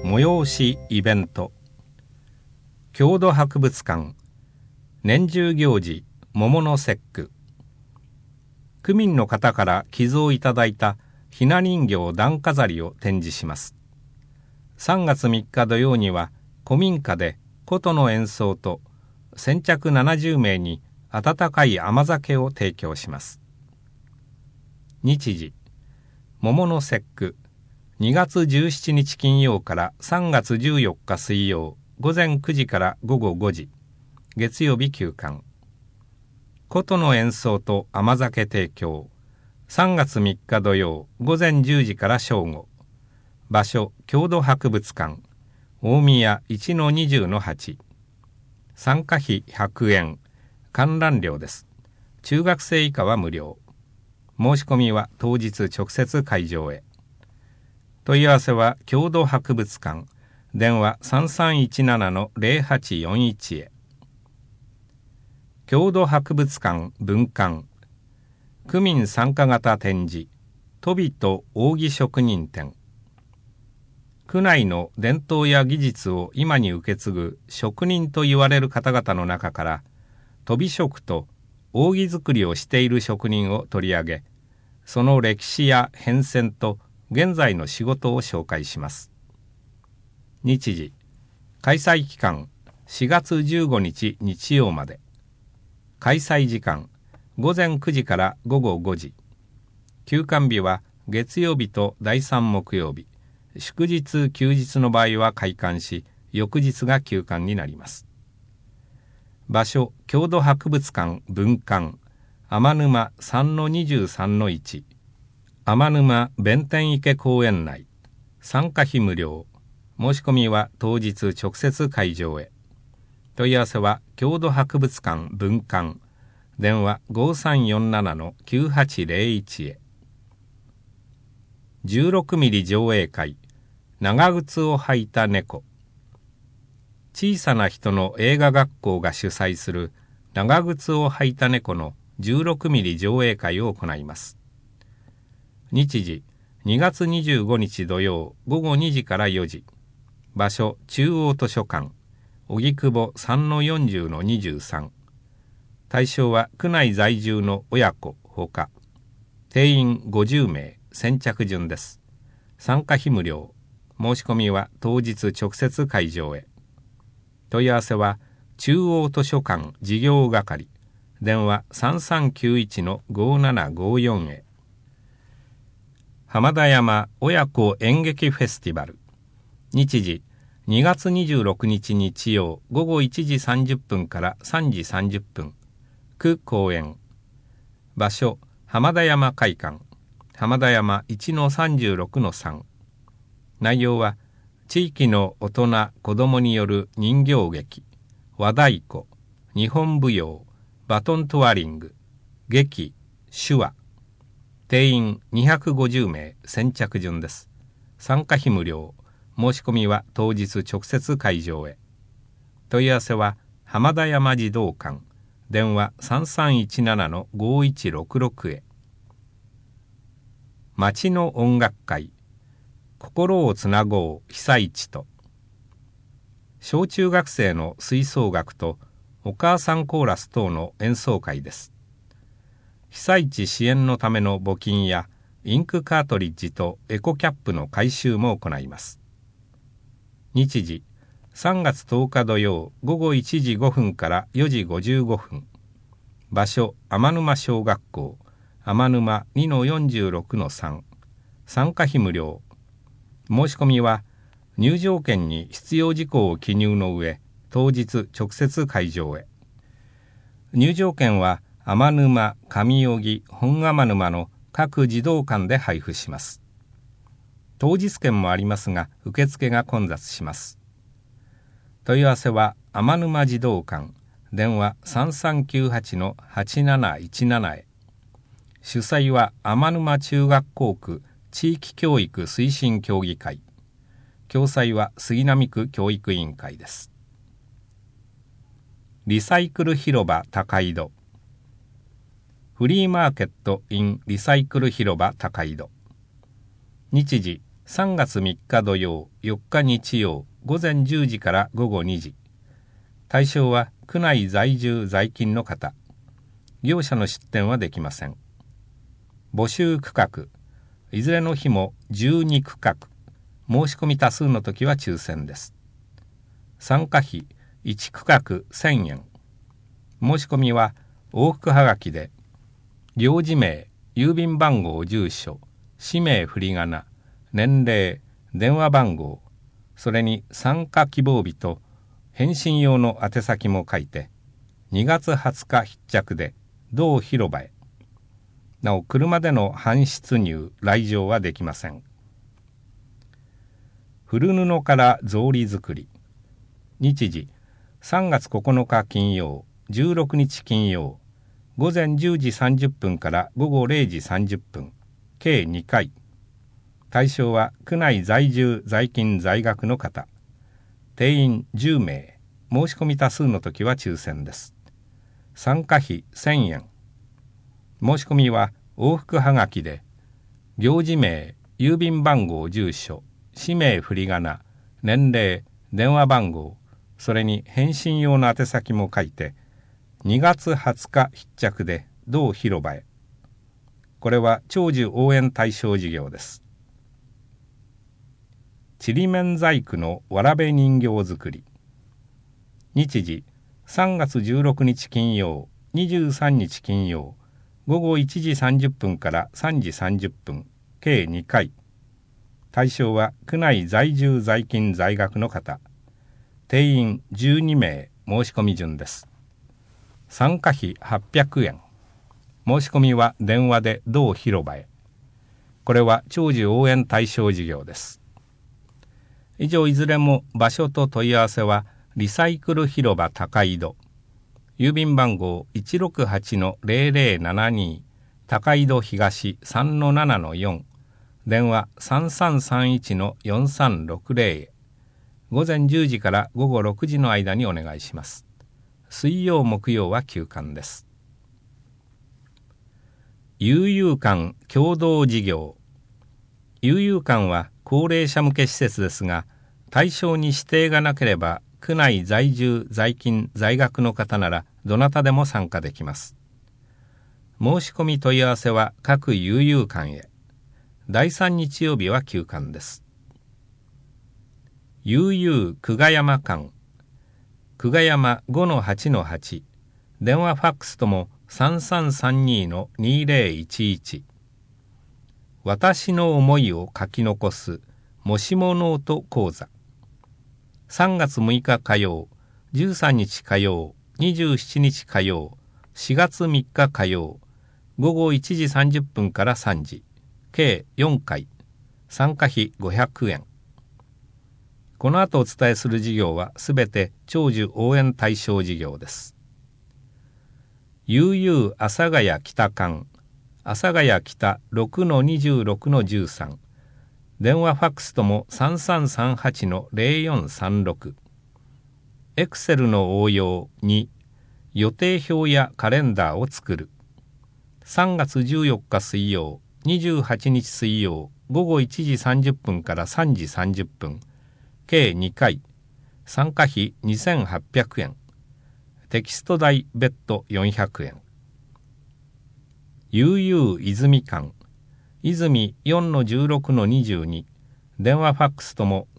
催しイベント、郷土博物館年中行事桃の節句、区民の方から寄贈いただいたひな人形段飾りを展示します。3月3日土曜には古民家で琴の演奏と先着70名に温かい甘酒を提供します。日時、桃の節句、2月17日金曜から3月14日水曜、午前9時から午後5時、月曜日休館。琴の演奏と甘酒提供、3月3日土曜、午前10時から正午。場所、郷土博物館、大宮 1-20-8。参加費100円、観覧料です。中学生以下は無料。申し込みは当日直接会場へ。問い合わせは郷土博物館、電話 3317-0841 へ。郷土博物館文館、区民参加型展示、とびと扇職人展。区内の伝統や技術を今に受け継ぐ職人と言われる方々の中から、とび職と扇作りをしている職人を取り上げ、その歴史や変遷と現在の仕事を紹介します。日時、開催期間4月15日日曜まで。開催時間午前9時から午後5時。休館日は月曜日と第3木曜日。祝日休日の場合は開館し、翌日が休館になります。場所、郷土博物館文館、天沼 3-23-1。天沼弁天池公園内。参加費無料。申し込みは当日直接会場へ。問い合わせは郷土博物館文館、電話 5347-9801 へ。16ミリ上映会、長靴を履いた猫。小さな人の映画学校が主催する長靴を履いた猫の16ミリ上映会を行います。日時、2月25日土曜午後2時から4時。場所、中央図書館、荻窪 3-40-23。対象は区内在住の親子ほか。定員50名、先着順です。参加費無料。申し込みは当日直接会場へ。問い合わせは中央図書館事業係、電話 3391-5754 へ。浜田山親子演劇フェスティバル。日時、2月26日日曜午後1時30分から3時30分。区公園。場所、浜田山会館。浜田山 1-36-3。内容は、地域の大人、子供による人形劇、和太鼓、日本舞踊、バトントワリング、劇、手話。定員250名、先着順です。参加費無料。申し込みは当日直接会場へ。問い合わせは浜田山児童館、電話 3317-5166 へ。町の音楽会、心をつなごう被災地と。小中学生の吹奏楽とお母さんコーラス等の演奏会です。被災地支援のための募金やインクカートリッジとエコキャップの回収も行います。日時、3月10日土曜午後1時5分から4時55分。場所、天沼小学校、天沼 2-46-3。参加費無料。申し込みは入場券に必要事項を記入の上、当日直接会場へ。入場券は天沼、上荻、本天沼の各児童館で配布します。当日券もありますが、受付が混雑します。問い合わせは天沼児童館、電話 3398-8717 へ。主催は天沼中学校区地域教育推進協議会。共催は杉並区教育委員会です。リサイクル広場高井戸。フリーマーケット in リサイクル広場高井戸。日時、 3月3日土曜、4日日曜、午前10時から午後2時。対象は区内在住在勤の方。業者の出店はできません。募集区画。いずれの日も12区画。申し込み多数の時は抽選です。参加費1区画1000円。申し込みは往復はがきで、領事名、郵便番号、住所、氏名、振り仮名、年齢、電話番号、それに参加希望日と返信用の宛先も書いて、2月20日必着で同広場へ。なお、車での搬出入、来場はできません。古布から草履作り。日時、3月9日金曜、16日金曜、午前10時30分から午後0時30分、計2回。対象は区内在住在勤在学の方。定員10名。申し込み多数の時は抽選です。参加費1000円。申し込みは往復はがきで、領事名、郵便番号、住所、氏名、振り仮名、年齢、電話番号、それに返信用の宛先も書いて、2月20日必着で同広場へ。これは長寿応援対象事業です。ちりめん細工のわらべ人形作り。日時、3月16日金曜、23日金曜、午後1時30分から3時30分、計2回。対象は区内在住在勤在学の方。定員12名、申し込み順です。参加費800円。申し込みは電話で同広場へ。これは長寿応援対象事業です。以上いずれも場所と問い合わせはリサイクル広場高井戸。郵便番号 168-0072 高井戸東 3-7-4 電話 3331-4360 へ。午前10時から午後6時の間にお願いします。水曜木曜は休館です。悠々館共同事業。悠々館は高齢者向け施設ですが、対象に指定がなければ区内在住在勤在学の方ならどなたでも参加できます。申し込み問い合わせは各悠々館へ。第3日曜日は休館です。悠々久我山館。久我山 5-8-8。電話ファックスとも 3332-2011。私の思いを書き残すもしもノート講座。3月6日火曜、13日火曜、27日火曜、4月3日火曜、午後1時30分から3時、計4回、参加費500円。この後お伝えする事業はすべて長寿応援対象事業です。悠々阿佐ヶ谷北館。阿佐ヶ谷北 6-26-13。電話ファックスとも 3338-0436。エクセルの応用2。予定表やカレンダーを作る。3月14日水曜、28日水曜、午後1時30分から3時30分。計2回。参加費2800円。テキスト代別途400円。悠々泉館。泉 4-16-22。電話ファックスとも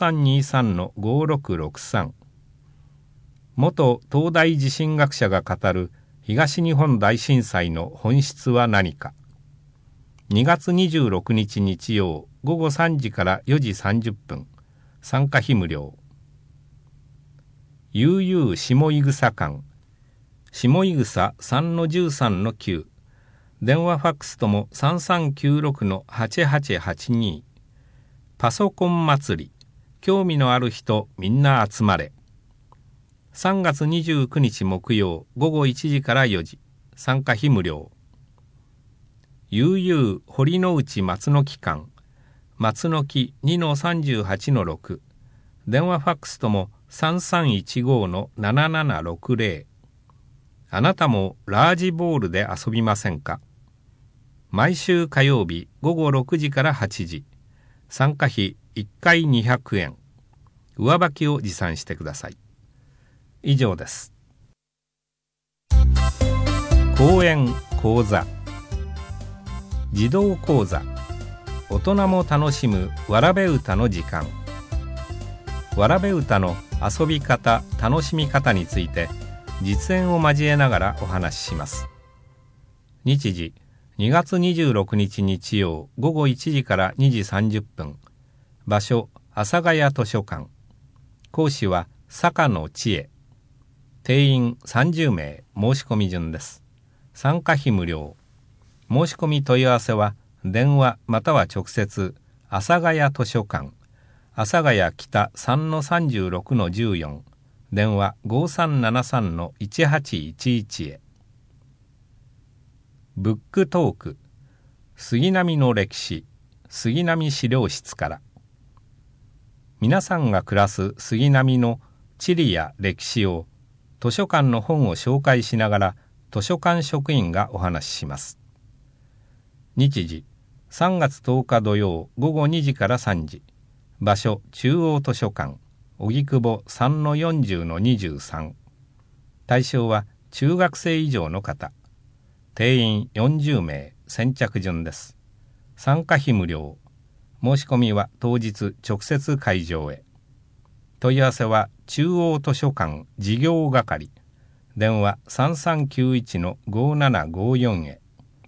3323-5663。元東大地震学者が語る東日本大震災の本質は何か。2月26日日曜午後3時から4時30分。参加費無料。悠々下井草館。下井草 3-13-9。電話ファックスとも 3396-8882。パソコン祭り。興味のある人みんな集まれ。3月29日木曜午後1時から4時。参加費無料。悠々堀之内松の木館。松の木 2-38-6。電話ファックスとも 3315-7760。あなたもラージボールで遊びませんか。毎週火曜日午後6時から8時。 参加費1回200円。上履きを持参してください。以上です。講演講座。児童講座。大人も楽しむわらべ歌の時間。わらべ歌の遊び方、楽しみ方について実演を交えながらお話しします。日時2月26日日曜午後1時から2時30分。場所阿佐ヶ谷図書館。講師は坂野千恵。定員30名。申し込み順です。参加費無料。申し込み問い合わせは電話または直接阿佐ヶ谷図書館、阿佐ヶ谷北 3-36-14、電話 5373-1811 へ。ブックトーク。杉並の歴史、杉並資料室から。皆さんが暮らす杉並の地理や歴史を図書館の本を紹介しながら図書館職員がお話しします。日時3月10日土曜午後2時から3時。場所中央図書館、荻窪 3-40-23。対象は中学生以上の方。定員40名。先着順です。参加費無料。申し込みは当日直接会場へ。問い合わせは中央図書館事業係。電話 3391-5754 へ。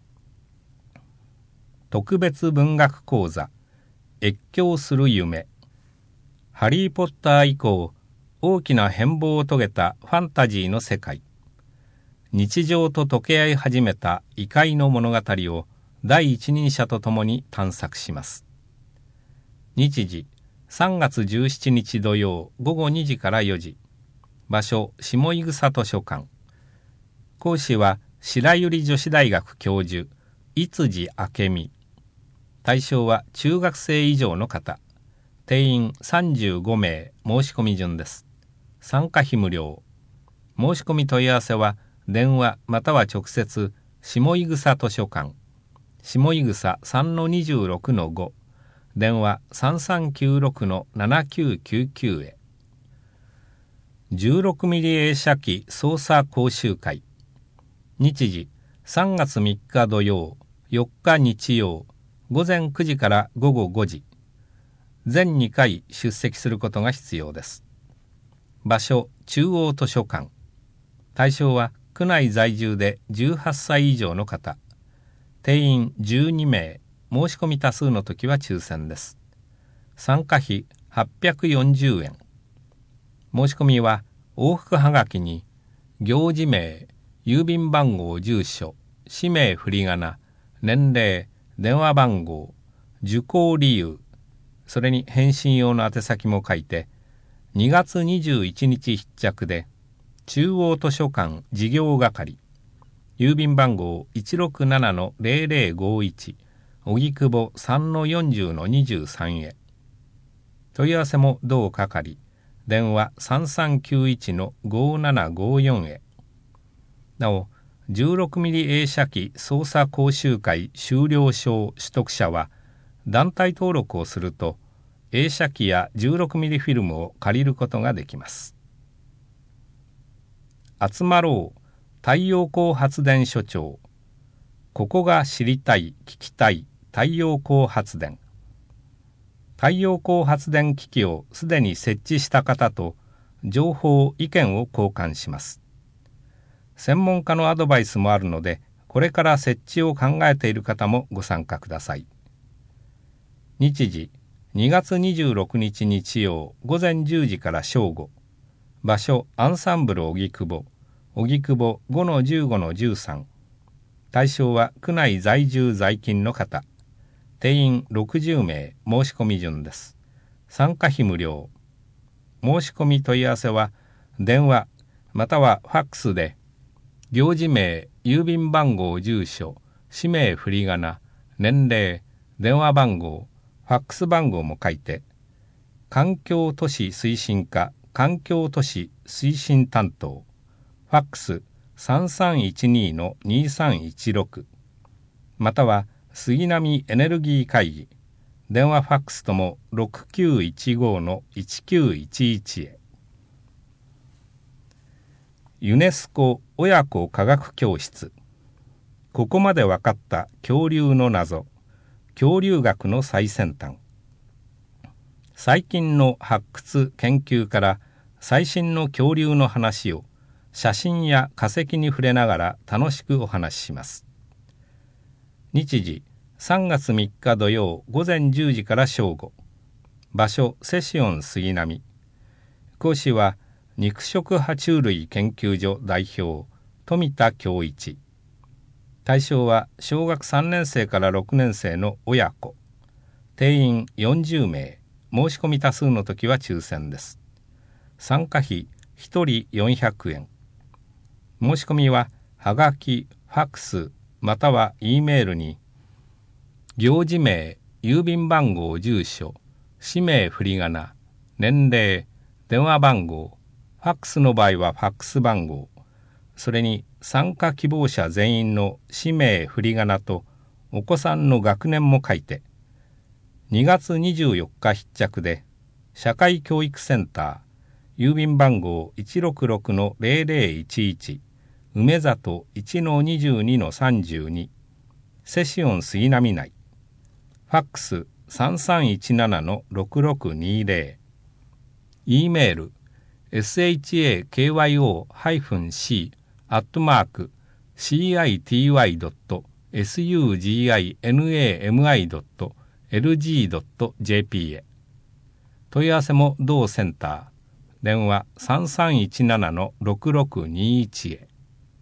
特別文学講座。越境する夢。ハリー・ポッター以降、大きな変貌を遂げたファンタジーの世界。日常と溶け合い始めた異界の物語を第一人者とともに探索します。日時3月17日土曜午後2時から4時。場所下井草図書館。講師は白百合女子大学教授逸次明美。対象は中学生以上の方。定員35名。申し込み順です。参加費無料。申し込み問い合わせは電話または直接下井草図書館、下井草 3-26-5、電話 3396-7999 へ。16ミリ映写機操作講習会。日時3月3日土曜、4日日曜、午前9時から午後5時。全2回出席することが必要です。場所中央図書館。対象は区内在住で18歳以上の方。定員12名。申し込み多数の時は抽選です。参加費840円。申し込みは往復はがきに行事名、郵便番号、住所、氏名振り仮名、年齢、電話番号、受講理由、それに返信用の宛先も書いて、2月21日必着で、中央図書館事業係、郵便番号 167-0051、荻窪 3-40-23 へ。問い合わせも同係、電話 3391-5754 へ。なお、16ミリ映写機操作講習会修了証取得者は、団体登録をすると、映写機や16ミリフィルムを借りることができます。集まろう太陽光発電所長。ここが知りたい、聞きたい太陽光発電。太陽光発電機器をすでに設置した方と情報・意見を交換します。専門家のアドバイスもあるので、これから設置を考えている方もご参加ください。日時2月26日日曜午前10時から正午。場所アンサンブル荻窪、荻窪 5-15-13。対象は区内在住在勤の方。定員60名。申し込み順です。参加費無料。申し込み問い合わせは電話またはファックスで行事名、郵便番号、住所、氏名振り仮名、年齢、電話番号、ファックス番号も書いて、環境都市推進課環境都市推進担当、ファックス 3312-2316、または杉並エネルギー会議、 電話ファックスとも 6915-1911 へ。ユネスコ親子科学教室。ここまで分かった恐竜の謎、恐竜学の最先端。最近の発掘研究から最新の恐竜の話を写真や化石に触れながら楽しくお話しします。日時3月3日土曜午前10時から正午。場所セシオン杉並。講師は肉食爬虫類研究所代表富田恭一。対象は小学3年生から6年生の親子。定員40名。申し込み多数の時は抽選です。参加費1人400円。申し込みははがき、ファックスまたは E メールに行事名、郵便番号、住所、氏名、振り仮名、年齢、電話番号、ファックスの場合はファックス番号、それに参加希望者全員の氏名、振り仮名とお子さんの学年も書いて、2月24日必着で、社会教育センター、郵便番号 166-0011、梅里 1-22-32、セシオン杉並内、ファックス 3317-6620、E メール、shakyo-c@cginami.lg.jp へ。問い合わせも同センター、電話 3317-6621 へ。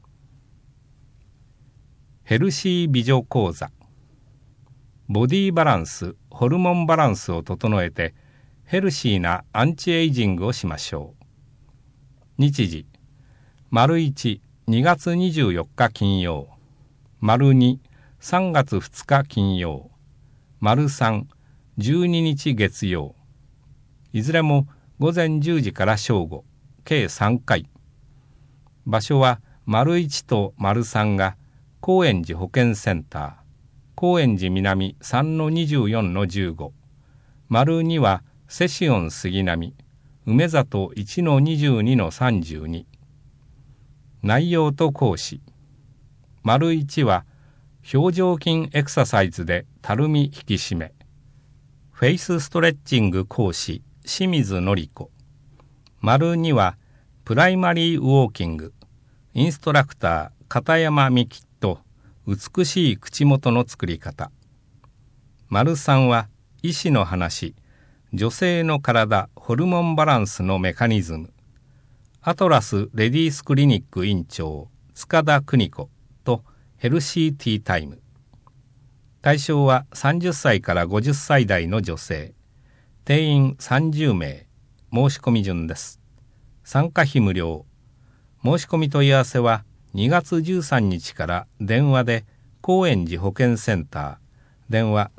ヘルシー美女講座。ボディバランス、ホルモンバランスを整えてヘルシーなアンチエイジングをしましょう。日時、1、2月24日金曜、2、3月2日金曜、3、12日月曜。いずれも午前10時から正午、計3回。場所は1と3が高円寺保健センター、高円寺南 3-24-15、2はセシオン杉並、梅里 1-22-32。内容と講師。1は表情筋エクササイズでたるみ引き締め。フェイスストレッチング講師、清水典子。2はプライマリーウォーキング。インストラクター、片山美希と美しい口元の作り方。3は医師の話。女性の体、ホルモンバランスのメカニズム。アトラスレディースクリニック院長、塚田邦子とヘルシーティータイム。対象は30歳から50歳代の女性。定員30名。申し込み順です。参加費無料。申し込み問い合わせは2月13日から電話で高円寺保健センター、電話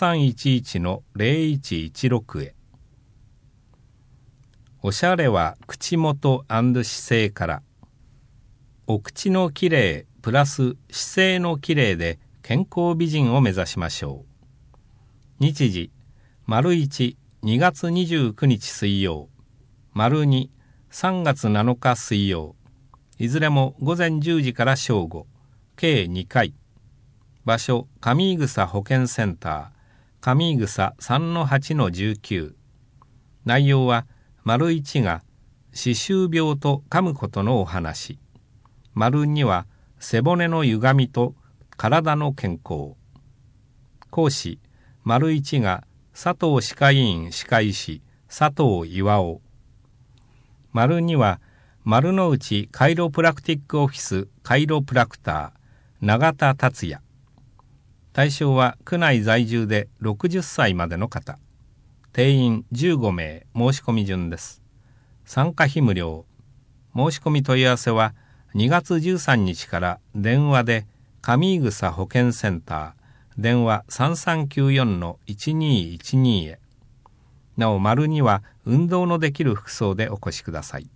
3311-0116 へ。おしゃれは口元&姿勢から。お口のきれいプラス姿勢のきれいで健康美人を目指しましょう。日時、1、2月29日水曜、2、3月7日水曜。いずれも午前10時から正午、計2回。場所、上井草保健センター、上井草 3-8-19。内容は、1が歯周病と噛むことのお話。2は背骨の歪みと体の健康。講師、1が佐藤歯科医院歯科医師、佐藤巌。2は丸の内カイロプラクティックオフィスカイロプラクター、永田達也。対象は区内在住で60歳までの方。定員15名。申し込み順です。参加費無料。申し込み問い合わせは2月13日から電話で上井草保健センター、電話 3394-1212 へ。なお2は運動のできる服装でお越しください。